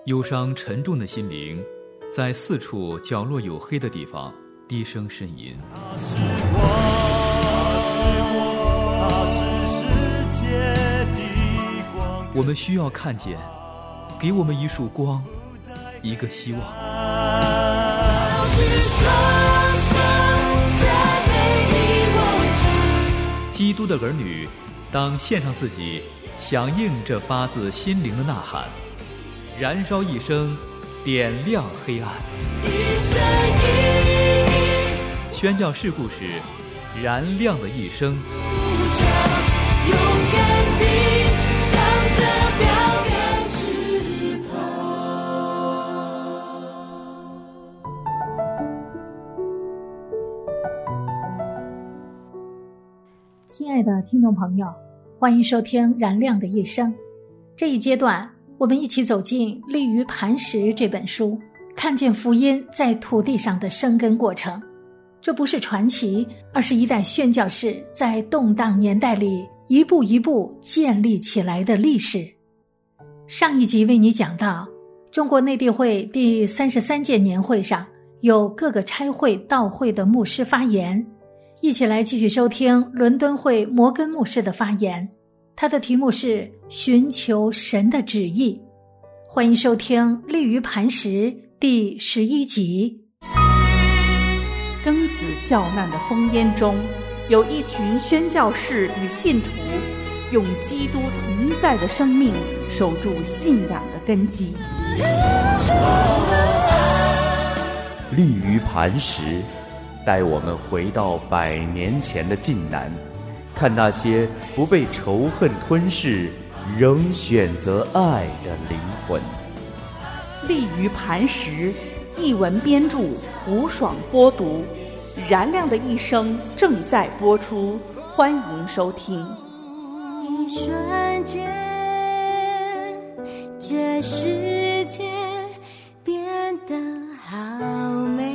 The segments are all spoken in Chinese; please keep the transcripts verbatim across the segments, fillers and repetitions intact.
忧伤沉重的心灵在四处角落有黑的地方低声呻吟。 他是我，他是世界的光。 我们需要看见，给我们一束光，一个希望。基督的儿女当献上自己，响应这发自心灵的呐喊，燃烧一生，点亮黑暗。宣教士故事，燃亮的一生。 勇敢地向着标杆直跑。 亲爱的听众朋友，欢迎收听燃亮的一生。这一阶段我们一起走进《立于磐石》这本书，看见福音在土地上的生根过程。这不是传奇，而是一代宣教士在动荡年代里一步一步建立起来的历史。上一集为你讲到，中国内地会第三十三届年会上有各个差会道会的牧师发言，一起来继续收听伦敦会摩根牧师的发言。他的题目是寻求神的旨意。欢迎收听《立于磐石》第十一集。 庚子教难的烽烟中，有一群宣教士与信徒用基督同在的生命守住信仰的根基。 立于磐石，带我们回到百年前的晋南，看那些不被仇恨吞噬，仍选择爱的灵魂。 立于磐石，译文编著吴爽播读，燃亮的一生正在播出，欢迎收听。 一瞬间，这世界变得好美。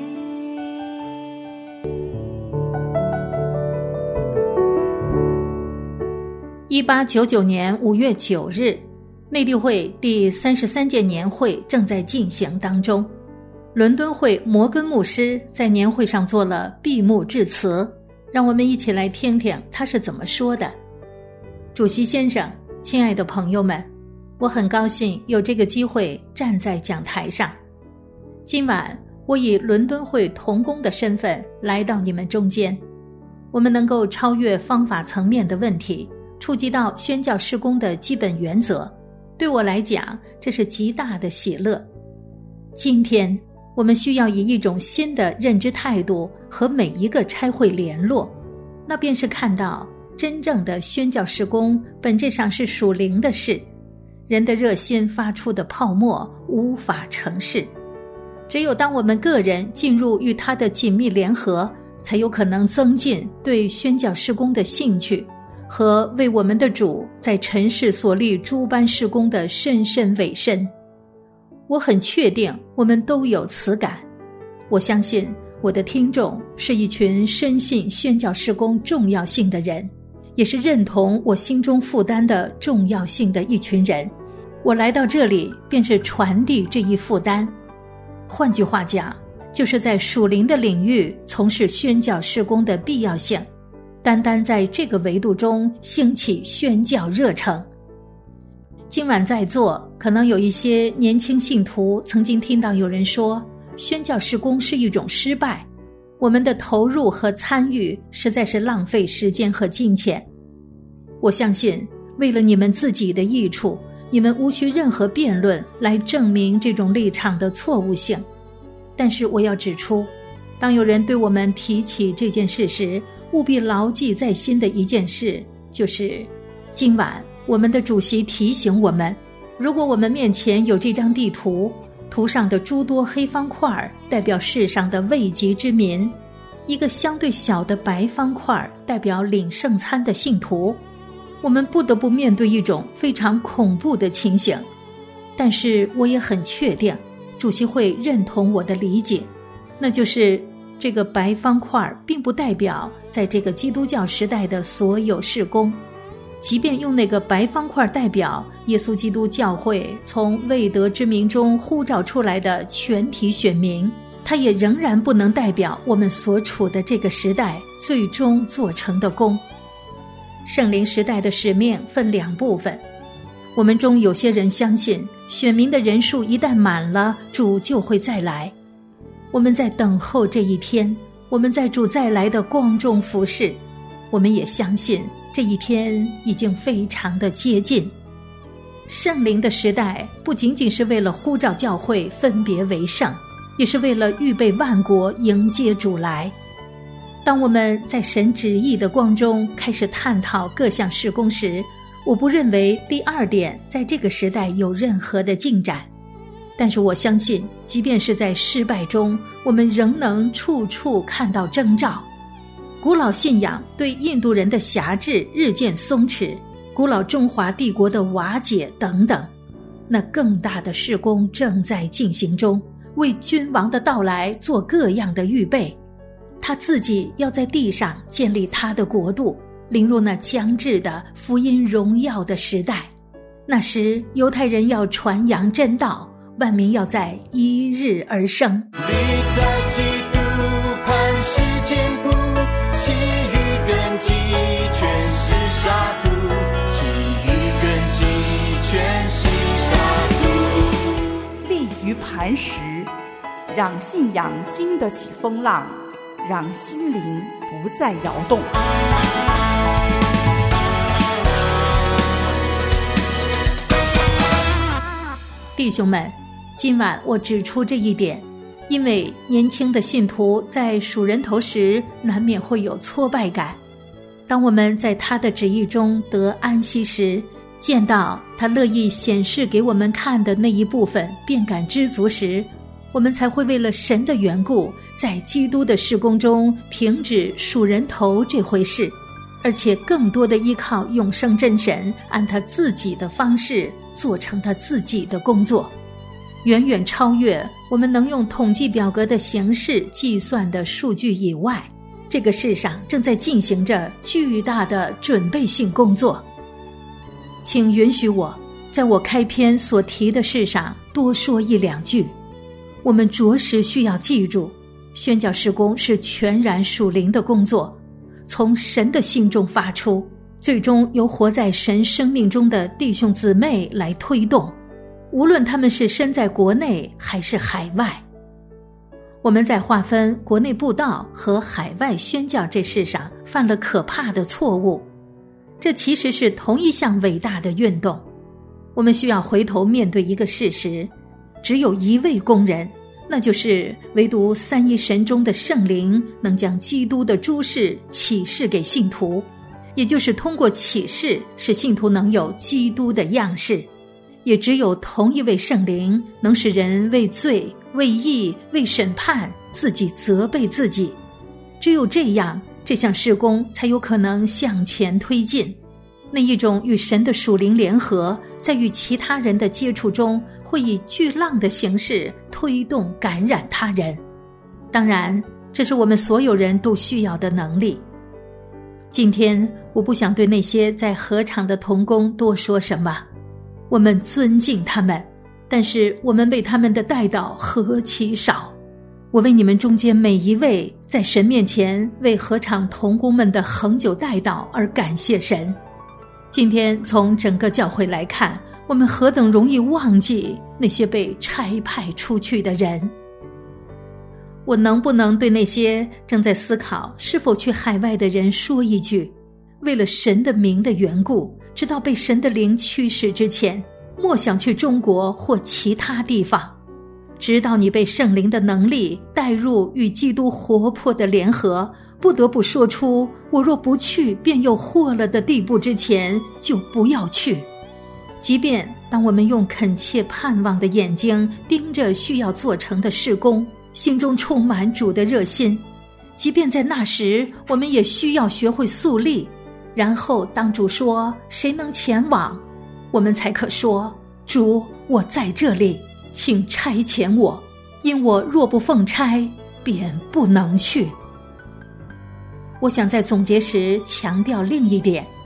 一八九九年五月九日，内地会第三十三届年会正在进行当中。伦敦会摩根牧师在年会上做了闭幕致辞，让我们一起来听听他是怎么说的。主席先生，亲爱的朋友们，我很高兴有这个机会站在讲台上。今晚我以伦敦会同工的身份来到你们中间，我们能够超越方法层面的问题，触及到宣教事工的基本原则，对我来讲，这是极大的喜乐。今天我们需要以一种新的认知态度和每一个差会联络，那便是看到真正的宣教事工本质上是属灵的事，人的热心发出的泡沫无法成事。只有当我们个人进入与他的紧密联合，才有可能增进对宣教事工的兴趣和为我们的主在尘世所立诸般事工的深深委身。我很确定我们都有此感，我相信我的听众是一群深信宣教事工重要性的人，也是认同我心中负担的重要性的一群人。我来到这里便是传递这一负担，换句话讲，就是在属灵的领域从事宣教事工的必要性，单单在这个维度中兴起宣教热诚。今晚在座可能有一些年轻信徒曾经听到有人说，宣教事工是一种失败，我们的投入和参与实在是浪费时间和金钱。我相信为了你们自己的益处，你们无需任何辩论来证明这种立场的错误性。但是我要指出，当有人对我们提起这件事时，务必牢记在心的一件事，就是今晚我们的主席提醒我们，如果我们面前有这张地图，图上的诸多黑方块代表世上的未及之民，一个相对小的白方块代表领圣餐的信徒，我们不得不面对一种非常恐怖的情形。但是我也很确定主席会认同我的理解，那就是这个白方块并不代表在这个基督教时代的所有事工， 即便用那个白方块代表耶稣基督教会从未得之民中呼召出来的全体选民，它也仍然不能代表我们所处的这个时代最终做成的功。圣灵时代的使命分两部分，我们中有些人相信选民的人数一旦满了，主就会再来。我们在等候这一天，我们在主再来的光中服侍，我们也相信这一天已经非常的接近。圣灵的时代不仅仅是为了呼召教会分别为圣，也是为了预备万国迎接主来。当我们在神旨意的光中开始探讨各项事工时，我不认为第二点在这个时代有任何的进展，但是我相信即便是在失败中，我们仍能处处看到征兆。古老信仰对印度人的辖制日渐松弛，古老中华帝国的瓦解等等，那更大的事工正在进行中，为君王的到来做各样的预备。他自己要在地上建立他的国度，临入那将至的福音荣耀的时代。那时犹太人要传扬真道，万民要在一日而生。 立在基督磐石坚固，其余根基全是沙土，其余根基全是沙土。 立于磐石，让信仰经得起风浪，让心灵不再摇动。 弟兄们，今晚我指出这一点，因为年轻的信徒在数人头时难免会有挫败感。当我们在他的旨意中得安息时，见到他乐意显示给我们看的那一部分，便感知足时，我们才会为了神的缘故，在基督的事工中停止数人头这回事，而且更多的依靠永生真神，按他自己的方式做成他自己的工作，远远超越我们能用统计表格的形式计算的数据以外。这个世上正在进行着巨大的准备性工作。请允许我在我开篇所提的事上多说一两句。我们着实需要记住，宣教事工是全然属灵的工作，从神的心中发出，最终由活在神生命中的弟兄姊妹来推动，无论他们是身在国内还是海外。我们在划分国内布道和海外宣教这事上犯了可怕的错误，这其实是同一项伟大的运动。我们需要回头面对一个事实，只有一位工人，那就是唯独三一神中的圣灵能将基督的诸事启示给信徒，也就是通过启示使信徒能有基督的样式。也只有同一位圣灵能使人为罪、为义、为审判自己责备自己，只有这样，这项事工才有可能向前推进。那一种与神的属灵联合，在与其他人的接触中，会以巨浪的形式推动感染他人。当然，这是我们所有人都需要的能力。今天我不想对那些在合场的同工多说什么，我们尊敬他们，但是我们为他们的代祷何其少。我为你们中间每一位在神面前为合场同工们的恒久代祷而感谢神。今天从整个教会来看，我们何等容易忘记那些被差派出去的人。我能不能对那些正在思考是否去海外的人说一句，为了神的名的缘故，直到被神的灵驱使之前，莫想去中国或其他地方，直到你被圣灵的能力带入与基督活泼的联合，不得不说出我若不去便又祸了的地步之前，就不要去。即便当我们用恳切盼望的眼睛盯着需要做成的事工，心中充满主的热心，即便在那时我们也需要学会肃立，然后当主说谁能前往，我们才可说，主，我在这里，请差遣我，因我若不奉差，便不能去。我想在总结时强调另一点，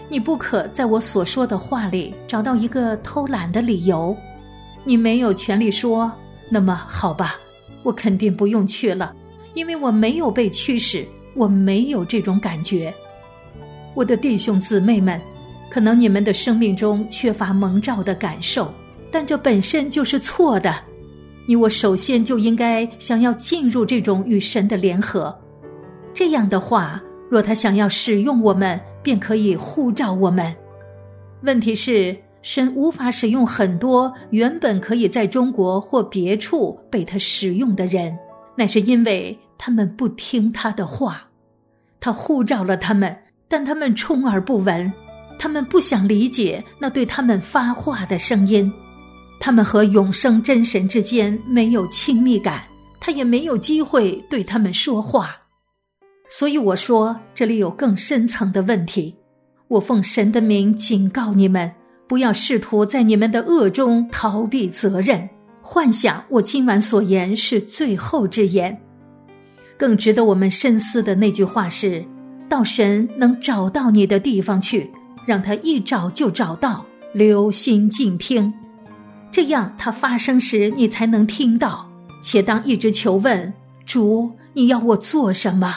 你不可在我所说的话里找到一个偷懒的理由。你没有权利说，那么好吧，我肯定不用去了，因为我没有被驱使，我没有这种感觉。我的弟兄姊妹们，可能你们的生命中缺乏蒙召的感受，但这本身就是错的。你我首先就应该想要进入这种与神的联合。这样的话，若他想要使用我们，便可以呼召我们。问题是，神无法使用很多原本可以在中国或别处被他使用的人，那是因为他们不听他的话。他呼召了他们，但他们充耳不闻，他们不想理解那对他们发话的声音。他们和永生真神之间没有亲密感，他也没有机会对他们说话。所以我说，这里有更深层的问题。我奉神的名警告你们，不要试图在你们的恶中逃避责任，幻想我今晚所言是最后之言。更值得我们深思的那句话是，到神能找到你的地方去，让他一找就找到，留心静听，这样他发声时你才能听到，且当一直求问，主，你要我做什么？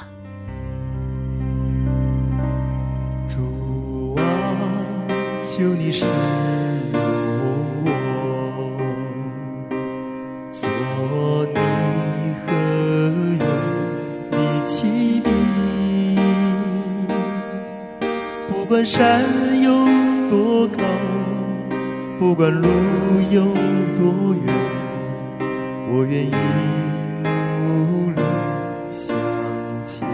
主啊，求你使用我，做你何用的器皿，不管山有多高，不管路有多远，我愿意努力向前。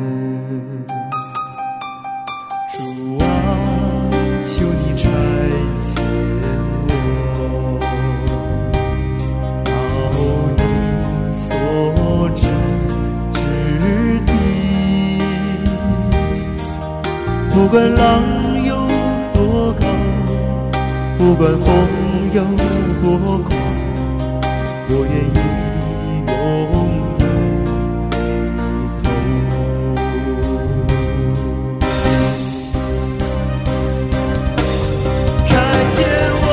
主啊，求你差遣我，到你所指之地，不管浪有多高，不管风有多狂，我愿意永不回头。差遣我，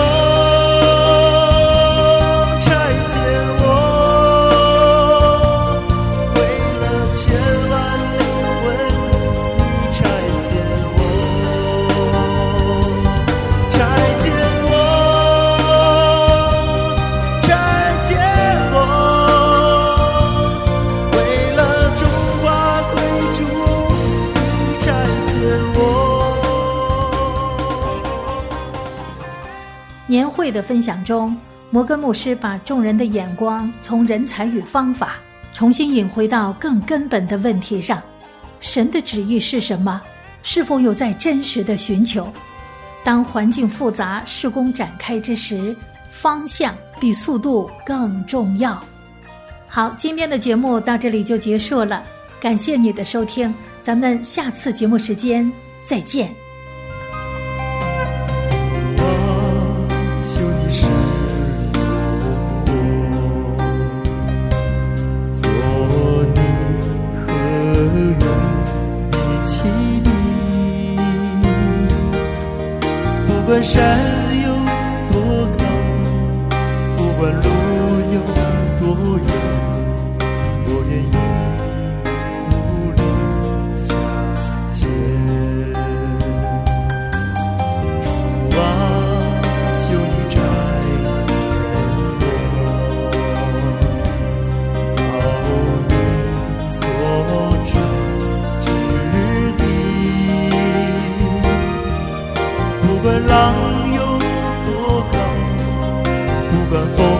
差遣我，为了千万灵魂，你差遣我。 年会的分享中，摩根牧师把众人的眼光从人才与方法重新引回到更根本的问题上。神的旨意是什么？是否有在真实的寻求？当环境复杂，施工展开之时，方向比速度更重要。好，今天的节目到这里就结束了，感谢你的收听，咱们下次节目时间再见。 不管山有多高，不管路有多远，我愿意努力向前。主啊，求你差遣我，到你所指之地，不管浪有多高，不管风